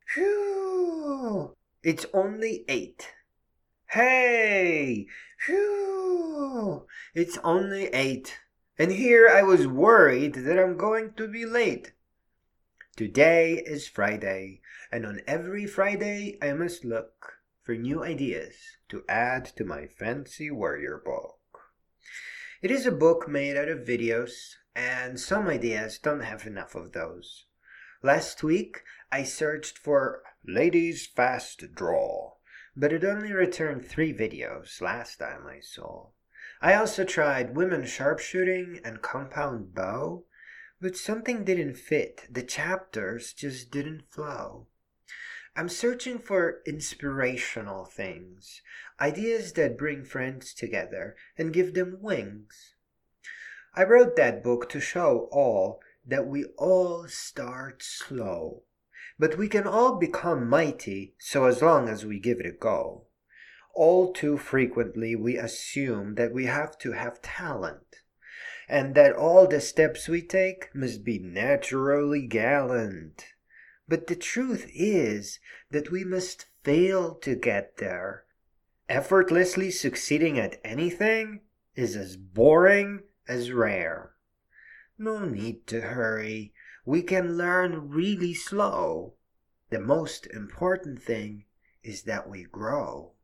Phew! It's only 8. Hey! Phew! It's only 8. And here I was worried that I'm going to be late. Today is Friday, and on every Friday I must look for new ideas to add to my fancy warrior book. It is a book made out of videos, and some ideas don't have enough of those. Last week, I searched for Ladies Fast Draw, but it only returned 3 videos last time I saw. I also tried Women Sharpshooting and Compound Bow, but something didn't fit. The chapters just didn't flow. I'm searching for inspirational things, ideas that bring friends together and give them wings. I wrote that book to show all that we all start slow, but we can all become mighty so as long as we give it a go. All too frequently we assume that we have to have talent, and that all the steps we take must be naturally gallant. But the truth is that we must fail to get there. Effortlessly succeeding at anything is as boring as rare. No need to hurry. We can learn really slow. The most important thing is that we grow.